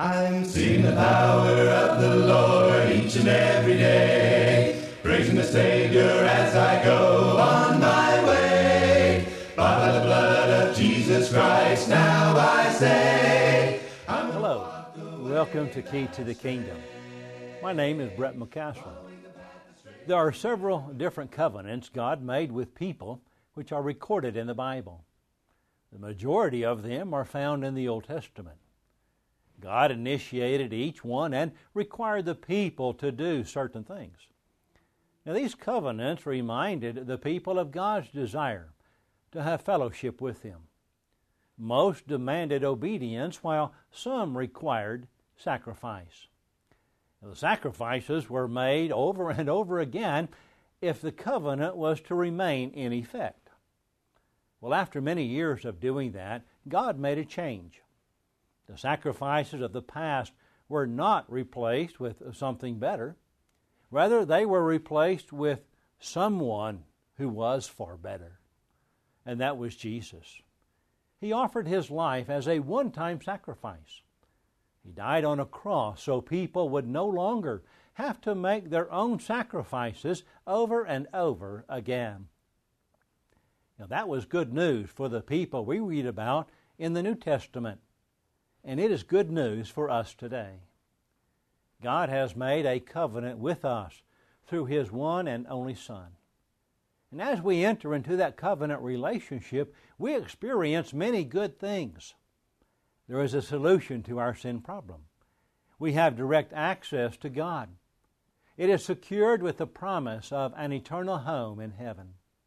I'm singing the power of the Lord each and every day, praising the Savior as I go on my way. By the blood of Jesus Christ, now I say, Hello, welcome to Key to the Kingdom. My name is Brett McCaslin. There are several different covenants God made with people which are recorded in the Bible. The majority of them are found in the Old Testament. God initiated each one and required the people to do certain things. Now, these covenants reminded the people of God's desire to have fellowship with Him. Most demanded obedience, while some required sacrifice. Now, the sacrifices were made over and over again if the covenant was to remain in effect. Well, after many years of doing that, God made a change. The sacrifices of the past were not replaced with something better. Rather, they were replaced with someone who was far better, and that was Jesus. He offered His life as a one-time sacrifice. He died on a cross so people would no longer have to make their own sacrifices over and over again. Now, that was good news for the people we read about in the New Testament. And it is good news for us today. God has made a covenant with us through His one and only Son. And as we enter into that covenant relationship, we experience many good things. There is a solution to our sin problem. We have direct access to God. It is secured with the promise of an eternal home in heaven.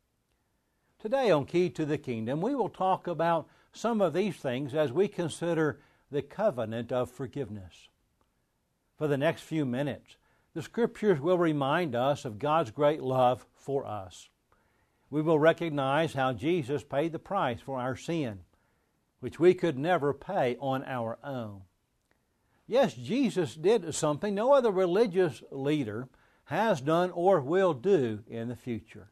Today on Key to the Kingdom, we will talk about some of these things as we consider the covenant of forgiveness. For the next few minutes, the Scriptures will remind us of God's great love for us. We will recognize how Jesus paid the price for our sin, which we could never pay on our own. Yes, Jesus did something no other religious leader has done or will do in the future.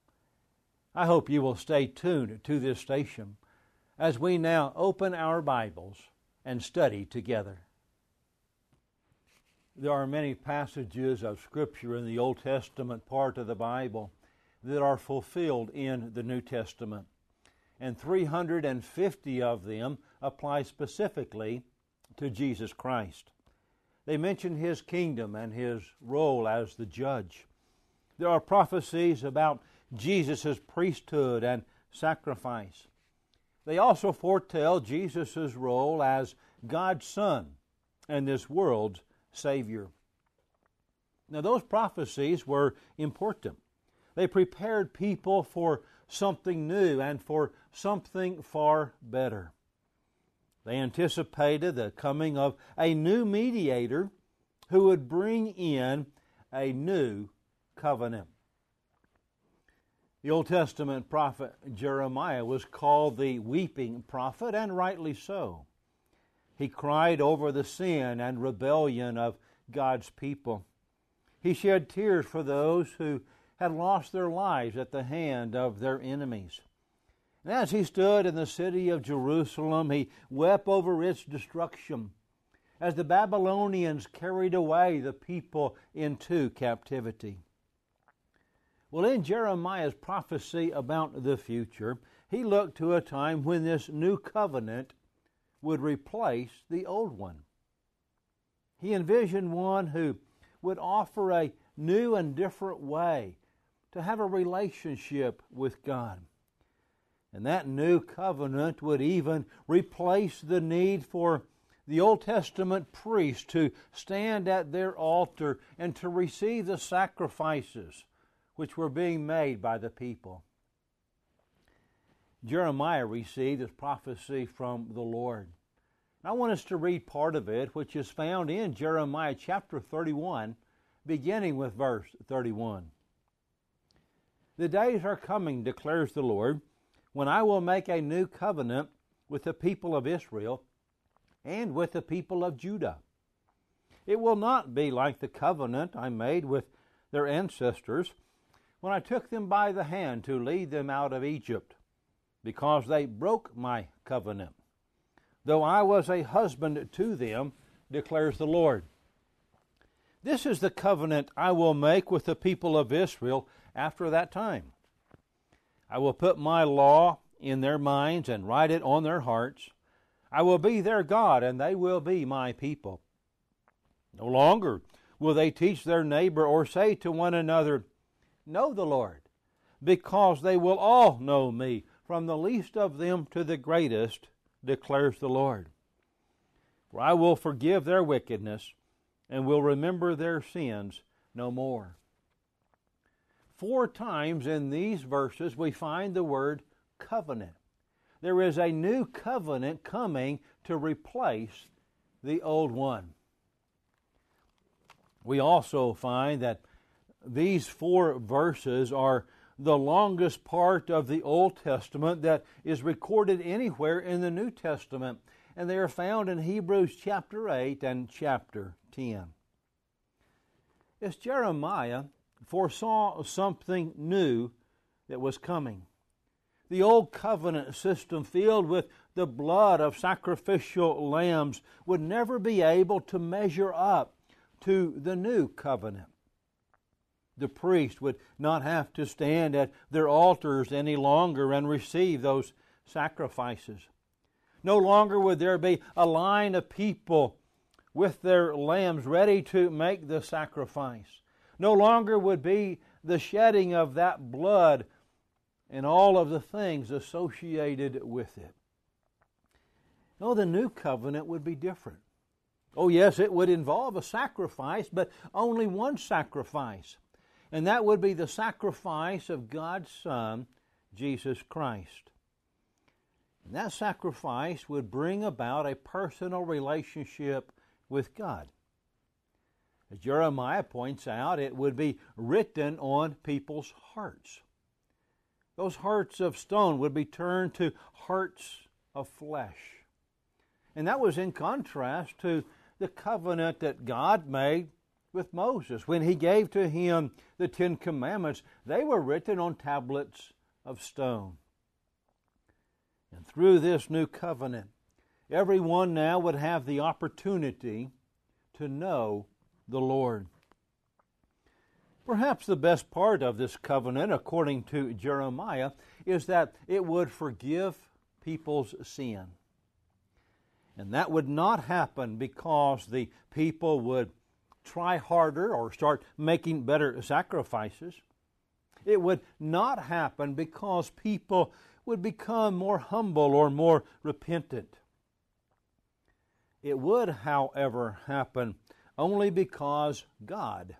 I hope you will stay tuned to this station as we now open our Bibles and study together. There are many passages of Scripture in the Old Testament part of the Bible that are fulfilled in the New Testament, and 350 of them apply specifically to Jesus Christ. They mention His kingdom and His role as the judge. There are prophecies about Jesus' priesthood and sacrifice. They also foretell Jesus' role as God's Son and this world's Savior. Now, those prophecies were important. They prepared people for something new and for something far better. They anticipated the coming of a new mediator who would bring in a new covenant. The Old Testament prophet Jeremiah was called the weeping prophet, and rightly so. He cried over the sin and rebellion of God's people. He shed tears for those who had lost their lives at the hand of their enemies. And as he stood in the city of Jerusalem, he wept over its destruction as the Babylonians carried away the people into captivity. Well, in Jeremiah's prophecy about the future, he looked to a time when this new covenant would replace the old one. He envisioned one who would offer a new and different way to have a relationship with God. And that new covenant would even replace the need for the Old Testament priests to stand at their altar and to receive the sacrifices which were being made by the people. Jeremiah received this prophecy from the Lord. I want us to read part of it, which is found in Jeremiah chapter 31, beginning with verse 31. The days are coming, declares the Lord, when I will make a new covenant with the people of Israel and with the people of Judah. It will not be like the covenant I made with their ancestors when I took them by the hand to lead them out of Egypt, because they broke my covenant. Though I was a husband to them, declares the Lord. This is the covenant I will make with the people of Israel after that time. I will put my law in their minds and write it on their hearts. I will be their God, and they will be my people. No longer will they teach their neighbor or say to one another, know the Lord, because they will all know me, from the least of them to the greatest, declares the Lord. For I will forgive their wickedness, and will remember their sins no more. 4 times in these verses we find the word covenant. There is a new covenant coming to replace the old one. We also find that these 4 verses are the longest part of the Old Testament that is recorded anywhere in the New Testament, and they are found in Hebrews chapter 8 and chapter 10. As Jeremiah foresaw something new that was coming. The old covenant system filled with the blood of sacrificial lambs would never be able to measure up to the new covenant. The priest would not have to stand at their altars any longer and receive those sacrifices. No longer would there be a line of people with their lambs ready to make the sacrifice. No longer would be the shedding of that blood and all of the things associated with it. No, the new covenant would be different. Oh yes, it would involve a sacrifice, but only one sacrifice. And that would be the sacrifice of God's Son, Jesus Christ. And that sacrifice would bring about a personal relationship with God. As Jeremiah points out, it would be written on people's hearts. Those hearts of stone would be turned to hearts of flesh. And that was in contrast to the covenant that God made with Moses. When He gave to him the 10 Commandments, they were written on tablets of stone. And through this new covenant, everyone now would have the opportunity to know the Lord. Perhaps the best part of this covenant, according to Jeremiah, is that it would forgive people's sin. And that would not happen because the people would try harder or start making better sacrifices. It would not happen because people would become more humble or more repentant. It would, however, happen only because God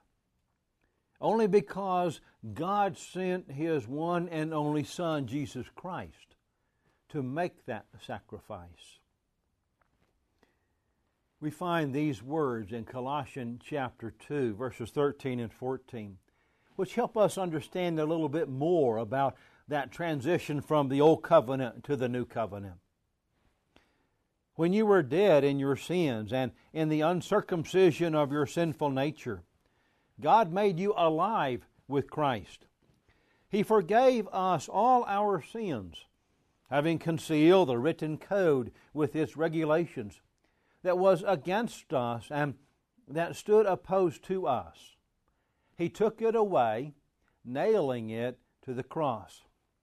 sent His one and only Son, Jesus Christ, to make that sacrifice. We find these words in Colossians chapter 2, verses 13 and 14, which help us understand a little bit more about that transition from the old covenant to the new covenant. When you were dead in your sins and in the uncircumcision of your sinful nature, God made you alive with Christ. He forgave us all our sins, having concealed the written code with its regulations that was against us and that stood opposed to us. He took it away, nailing it to the cross.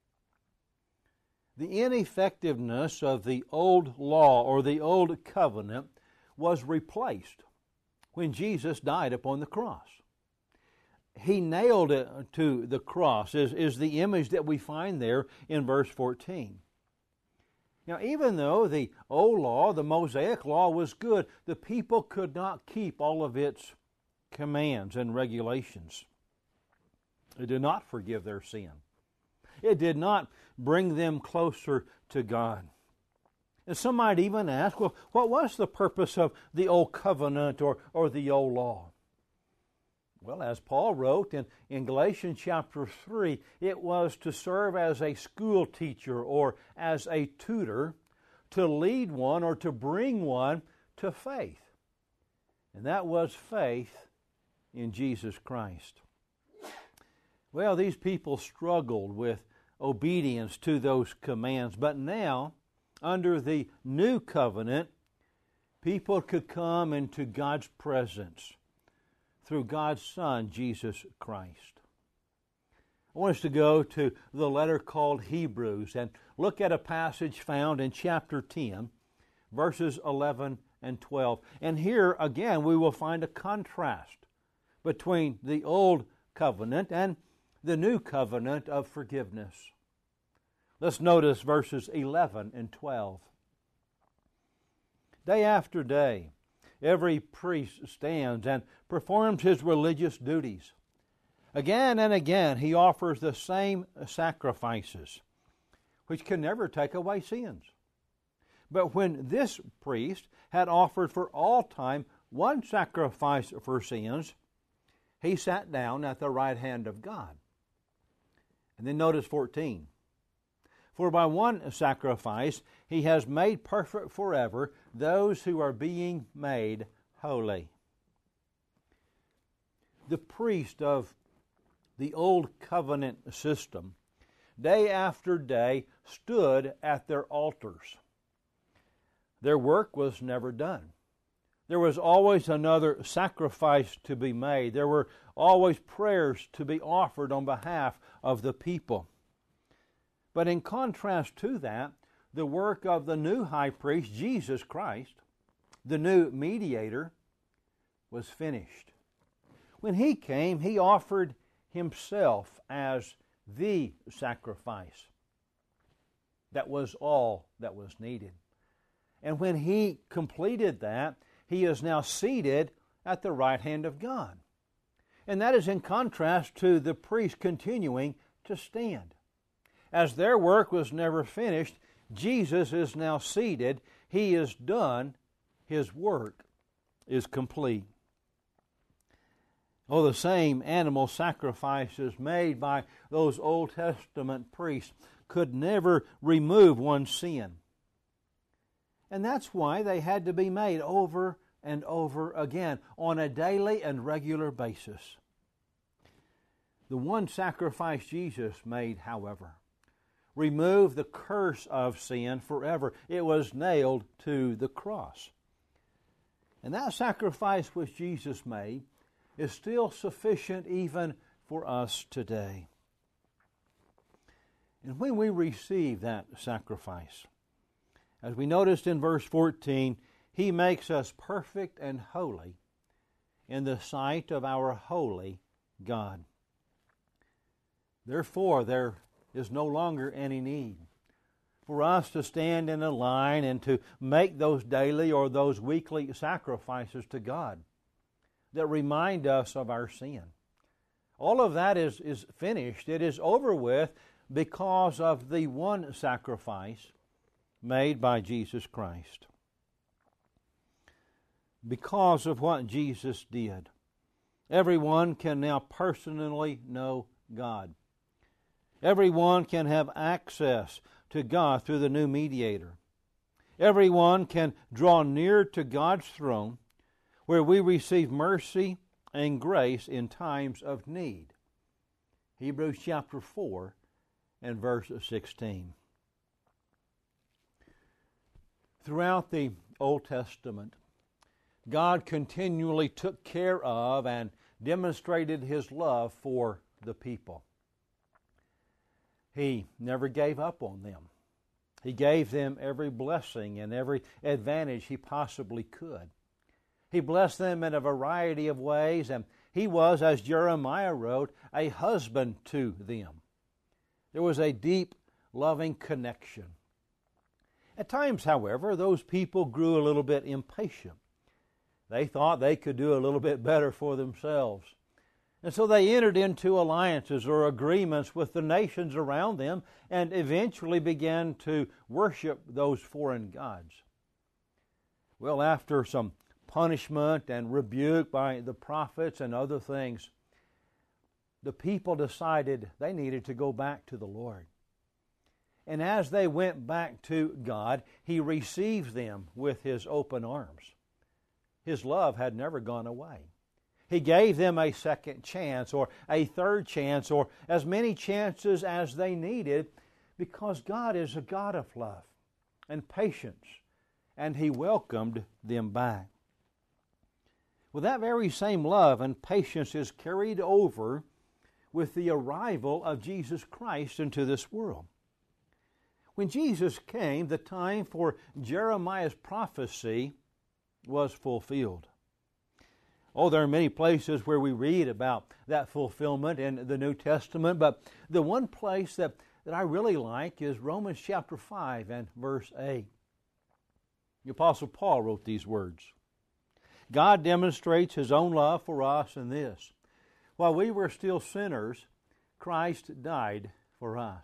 The ineffectiveness of the old law or the old covenant was replaced when Jesus died upon the cross. He nailed it to the cross, is the image that we find there in verse 14. Now, even though the old law, the Mosaic law, was good, the people could not keep all of its commands and regulations. It did not forgive their sin. It did not bring them closer to God. And some might even ask, well, what was the purpose of the old covenant or the old law? Well, as Paul wrote in Galatians chapter 3, it was to serve as a school teacher or as a tutor to lead one or to bring one to faith. And that was faith in Jesus Christ. Well, these people struggled with obedience to those commands, but now, under the new covenant, people could come into God's presence through God's Son, Jesus Christ. I want us to go to the letter called Hebrews and look at a passage found in chapter 10, verses 11 and 12. And here, again, we will find a contrast between the old covenant and the new covenant of forgiveness. Let's notice verses 11 and 12. Day after day, every priest stands and performs his religious duties. Again and again, he offers the same sacrifices, which can never take away sins. But when this priest had offered for all time one sacrifice for sins, he sat down at the right hand of God. And then notice 14. For by one sacrifice he has made perfect forever those who are being made holy. The priest of the old covenant system, day after day, stood at their altars. Their work was never done. There was always another sacrifice to be made. There were always prayers to be offered on behalf of the people. But in contrast to that, the work of the new high priest, Jesus Christ, the new mediator, was finished. When he came, he offered himself as the sacrifice. That was all that was needed. And when he completed that, he is now seated at the right hand of God. And that is in contrast to the priests continuing to stand. As their work was never finished, Jesus is now seated. He is done. His work is complete. Oh, the same animal sacrifices made by those Old Testament priests could never remove one's sin. And that's why they had to be made over and over again on a daily and regular basis. The one sacrifice Jesus made, however, removed the curse of sin forever. It was nailed to the cross. And that sacrifice which Jesus made is still sufficient even for us today. And when we receive that sacrifice, as we noticed in verse 14, he makes us perfect and holy in the sight of our holy God. Therefore, there is no longer any need for us to stand in a line and to make those daily or those weekly sacrifices to God that remind us of our sin. All of that is finished. It is over with because of the one sacrifice made by Jesus Christ. Because of what Jesus did, everyone can now personally know God. Everyone can have access to God through the new mediator. Everyone can draw near to God's throne where we receive mercy and grace in times of need. Hebrews chapter 4 and verse 16. Throughout the Old Testament, God continually took care of and demonstrated His love for the people. He never gave up on them. He gave them every blessing and every advantage He possibly could. He blessed them in a variety of ways, and He was, as Jeremiah wrote, a husband to them. There was a deep, loving connection. At times, however, those people grew a little bit impatient. They thought they could do a little bit better for themselves. And so they entered into alliances or agreements with the nations around them and eventually began to worship those foreign gods. Well, after some punishment and rebuke by the prophets and other things, the people decided they needed to go back to the Lord. And as they went back to God, He received them with His open arms. His love had never gone away. He gave them a second chance or a third chance or as many chances as they needed because God is a God of love and patience and He welcomed them back. Well, that very same love and patience is carried over with the arrival of Jesus Christ into this world. When Jesus came, the time for Jeremiah's prophecy was fulfilled. Oh, there are many places where we read about that fulfillment in the New Testament, but the one place that I really like is Romans chapter 5 and verse 8. The Apostle Paul wrote these words, God demonstrates His own love for us in this: while we were still sinners, Christ died for us.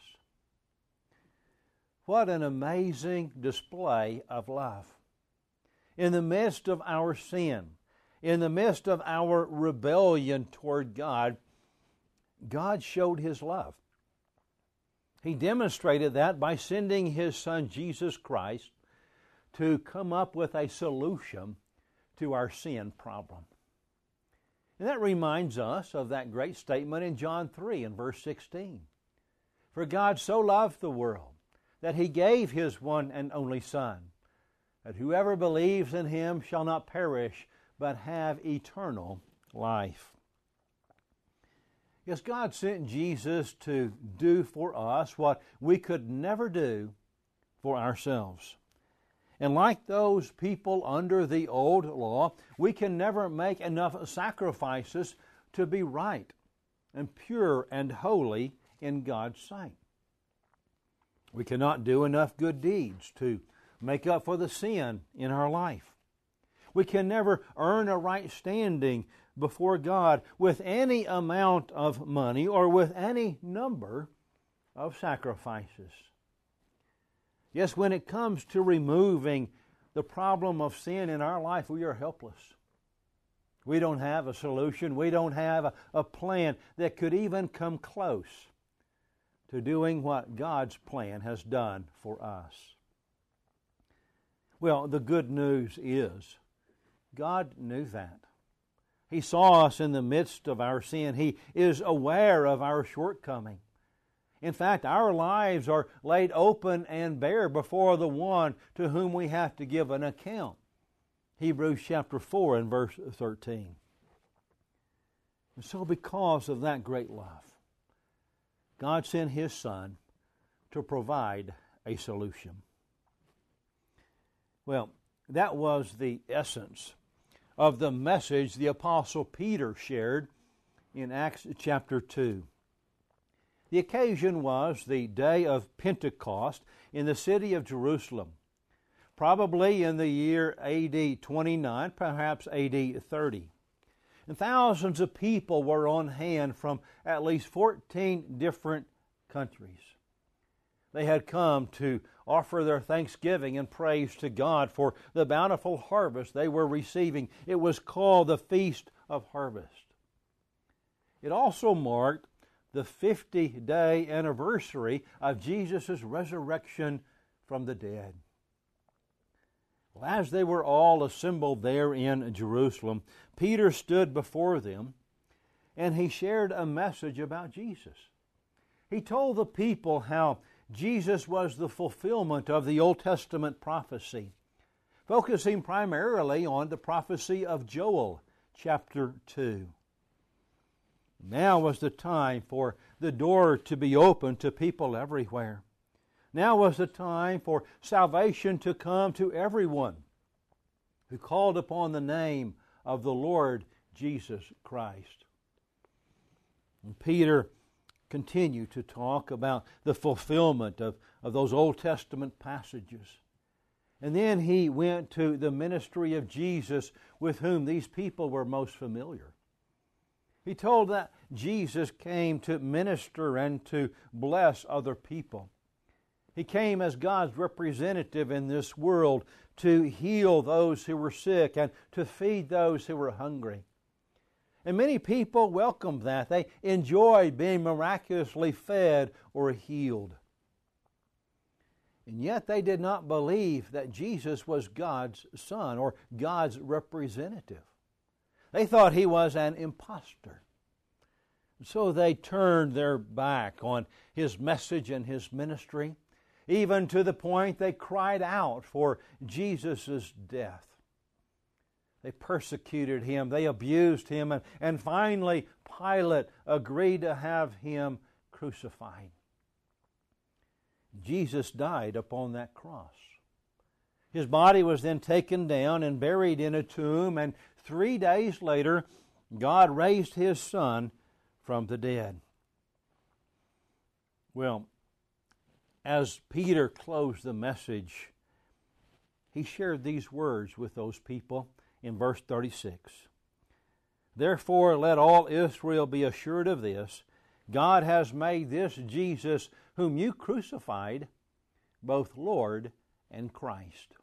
What an amazing display of love. In the midst of our sin, in the midst of our rebellion toward God, God showed His love. He demonstrated that by sending His Son Jesus Christ to come up with a solution to our sin problem. And that reminds us of that great statement in John 3 and verse 16. For God so loved the world that He gave His one and only Son, that whoever believes in Him shall not perish, but have eternal life. Yes, God sent Jesus to do for us what we could never do for ourselves. And like those people under the old law, we can never make enough sacrifices to be right and pure and holy in God's sight. We cannot do enough good deeds to make up for the sin in our life. We can never earn a right standing before God with any amount of money or with any number of sacrifices. Yes, when it comes to removing the problem of sin in our life, we are helpless. We don't have a solution. We don't have a plan that could even come close to doing what God's plan has done for us. Well, the good news is God knew that. He saw us in the midst of our sin. He is aware of our shortcoming. In fact, our lives are laid open and bare before the one to whom we have to give an account. Hebrews chapter 4 and verse 13. And so because of that great love, God sent His Son to provide a solution. Well, that was the essence of the message the Apostle Peter shared in Acts chapter 2. The occasion was the day of Pentecost in the city of Jerusalem, probably in the year AD 29, perhaps AD 30. And thousands of people were on hand from at least 14 different countries. They had come to offer their thanksgiving and praise to God for the bountiful harvest they were receiving. It was called the Feast of Harvest. It also marked the 50-day anniversary of Jesus' resurrection from the dead. Well, as they were all assembled there in Jerusalem, Peter stood before them and he shared a message about Jesus. He told the people how Jesus was the fulfillment of the Old Testament prophecy, focusing primarily on the prophecy of Joel, chapter 2. Now was the time for the door to be opened to people everywhere. Now was the time for salvation to come to everyone who called upon the name of the Lord Jesus Christ. And Peter continued to talk about the fulfillment of those Old Testament passages. And then he went to the ministry of Jesus with whom these people were most familiar. He told that Jesus came to minister and to bless other people. He came as God's representative in this world to heal those who were sick and to feed those who were hungry. And many people welcomed that. They enjoyed being miraculously fed or healed. And yet they did not believe that Jesus was God's Son or God's representative. They thought He was an impostor. So they turned their back on His message and His ministry. even to the point they cried out for Jesus' death. They persecuted him, they abused him, and finally Pilate agreed to have him crucified. Jesus died upon that cross. His body was then taken down and buried in a tomb, and 3 days later, God raised His Son from the dead. Well, as Peter closed the message, he shared these words with those people in verse 36. Therefore, let all Israel be assured of this, God has made this Jesus, whom you crucified, both Lord and Christ.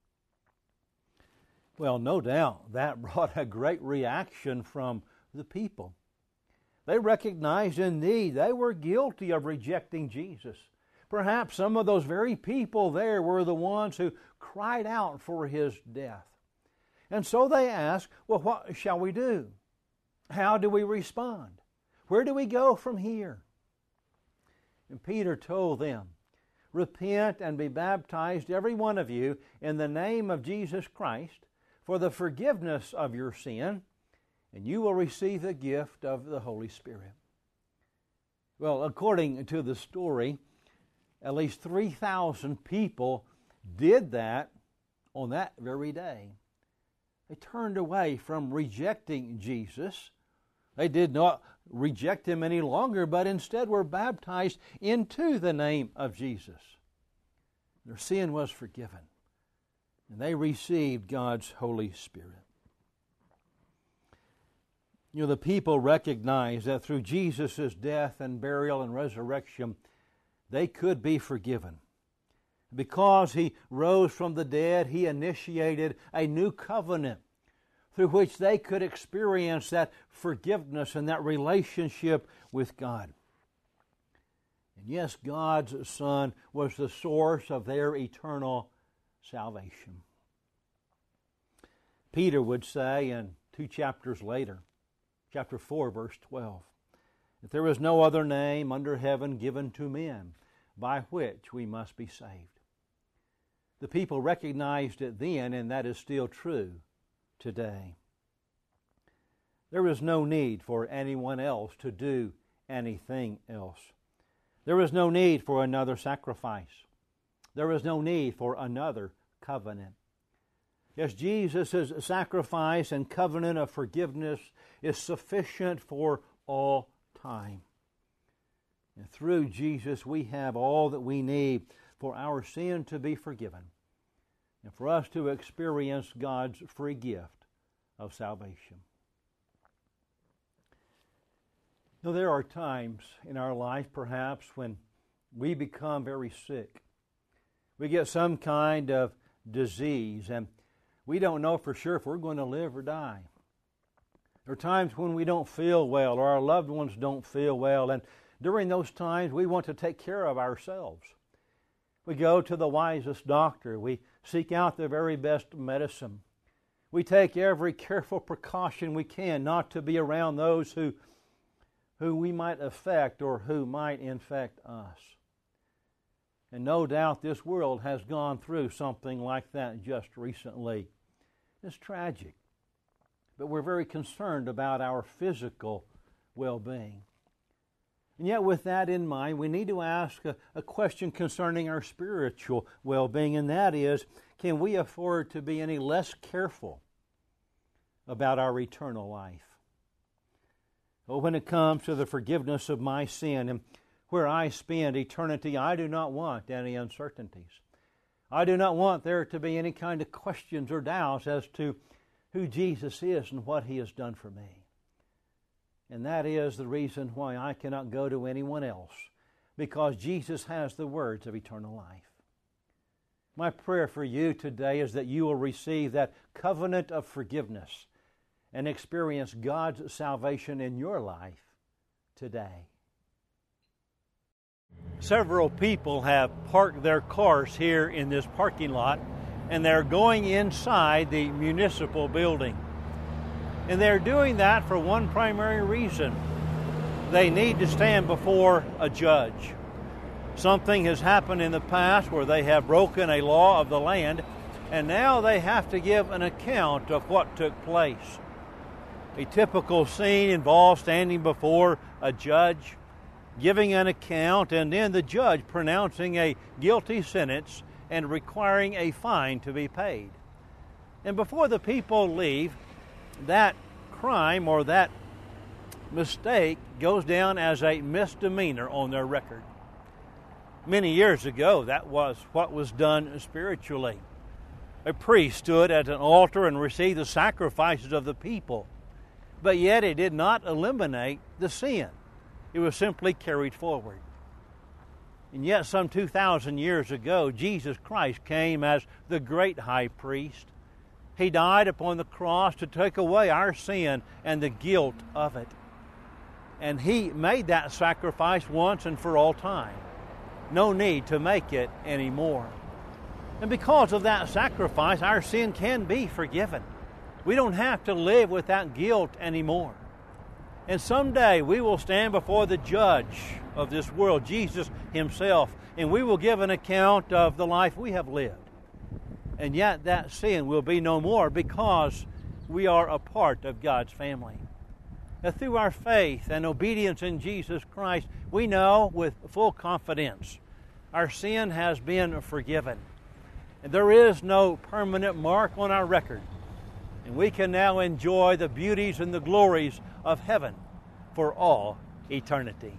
Well, no doubt that brought a great reaction from the people. They recognized indeed they were guilty of rejecting Jesus. Perhaps some of those very people there were the ones who cried out for His death. And so they asked, well, what shall we do? How do we respond? Where do we go from here? And Peter told them, repent and be baptized, every one of you, in the name of Jesus Christ, for the forgiveness of your sin, and you will receive the gift of the Holy Spirit. Well, according to the story, at least 3,000 people did that on that very day. They turned away from rejecting Jesus. They did not reject Him any longer, but instead were baptized into the name of Jesus. Their sin was forgiven, and they received God's Holy Spirit. You know, the people recognized that through Jesus' death and burial and resurrection, they could be forgiven. Because He rose from the dead, He initiated a new covenant through which they could experience that forgiveness and that relationship with God. And yes, God's Son was the source of their eternal salvation. Peter would say in 2 chapters later, chapter 4, verse 12, that there is no other name under heaven given to men by which we must be saved. The people recognized it then, and that is still true today. There is no need for anyone else to do anything else. There is no need for another sacrifice. There is no need for another covenant. Yes, Jesus' sacrifice and covenant of forgiveness is sufficient for all time. And through Jesus, we have all that we need for our sin to be forgiven and for us to experience God's free gift of salvation. Now, there are times in our life, perhaps, when we become very sick. We get some kind of disease, and we don't know for sure if we're going to live or die. There are times when we don't feel well, or our loved ones don't feel well, and during those times we want to take care of ourselves. We go to the wisest doctor. We seek out the very best medicine. We take every careful precaution we can not to be around those who we might affect or who might infect us. And no doubt this world has gone through something like that just recently. It's tragic, but we're very concerned about our physical well-being. And yet with that in mind, we need to ask a question concerning our spiritual well-being, and that is, can we afford to be any less careful about our eternal life? Well, when it comes to the forgiveness of my sin and where I spend eternity, I do not want any uncertainties. I do not want there to be any kind of questions or doubts as to who Jesus is and what He has done for me. And that is the reason why I cannot go to anyone else, because Jesus has the words of eternal life. My prayer for you today is that you will receive that covenant of forgiveness and experience God's salvation in your life today. Several people have parked their cars here in this parking lot, and they're going inside the municipal building. And they're doing that for one primary reason. They need to stand before a judge. Something has happened in the past where they have broken a law of the land, and now they have to give an account of what took place. A typical scene involves standing before a judge, giving an account, and then the judge pronouncing a guilty sentence and requiring a fine to be paid. And before the people leave, that crime or that mistake goes down as a misdemeanor on their record. Many years ago, that was what was done spiritually. A priest stood at an altar and received the sacrifices of the people, but yet it did not eliminate the sin. It was simply carried forward. And yet some 2,000 years ago, Jesus Christ came as the great high priest. He died upon the cross to take away our sin and the guilt of it. And He made that sacrifice once and for all time. No need to make it anymore. And because of that sacrifice, our sin can be forgiven. We don't have to live with that guilt anymore. And someday we will stand before the judge of this world, Jesus Himself, and we will give an account of the life we have lived. And yet that sin will be no more because we are a part of God's family. Now, through our faith and obedience in Jesus Christ, we know with full confidence our sin has been forgiven. And there is no permanent mark on our record. And we can now enjoy the beauties and the glories of heaven for all eternity.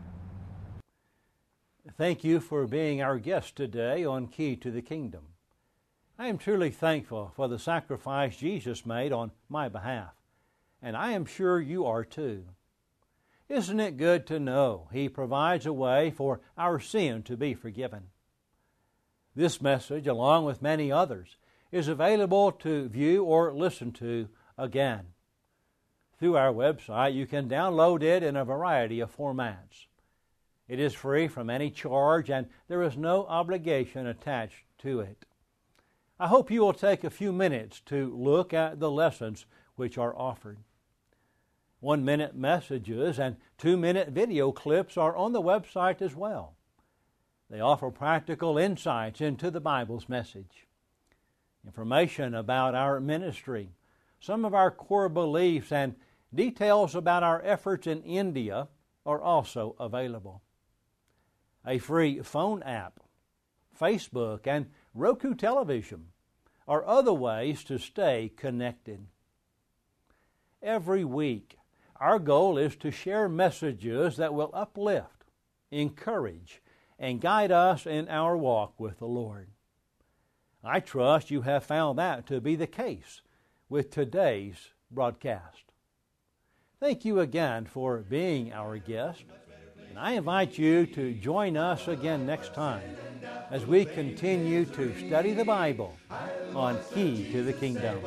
Thank you for being our guest today on Key to the Kingdom. I am truly thankful for the sacrifice Jesus made on my behalf, and I am sure you are too. Isn't it good to know He provides a way for our sin to be forgiven? This message, along with many others, is available to view or listen to again. Through our website, you can download it in a variety of formats. It is free from any charge, and there is no obligation attached to it. I hope you will take a few minutes to look at the lessons which are offered. 1-minute messages and 2-minute video clips are on the website as well. They offer practical insights into the Bible's message. Information about our ministry, some of our core beliefs, and details about our efforts in India are also available. A free phone app, Facebook, and Roku television are other ways to stay connected. Every week, our goal is to share messages that will uplift, encourage, and guide us in our walk with the Lord. I trust you have found that to be the case with today's broadcast. Thank you again for being our guest, and I invite you to join us again next time as we continue to study the Bible on Key to the Kingdom.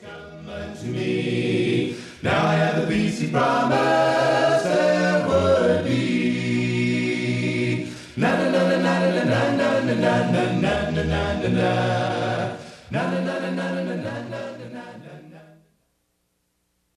Now I have the peace He promised there would be. Na na na na na na na na na na na na na na na na na na na na.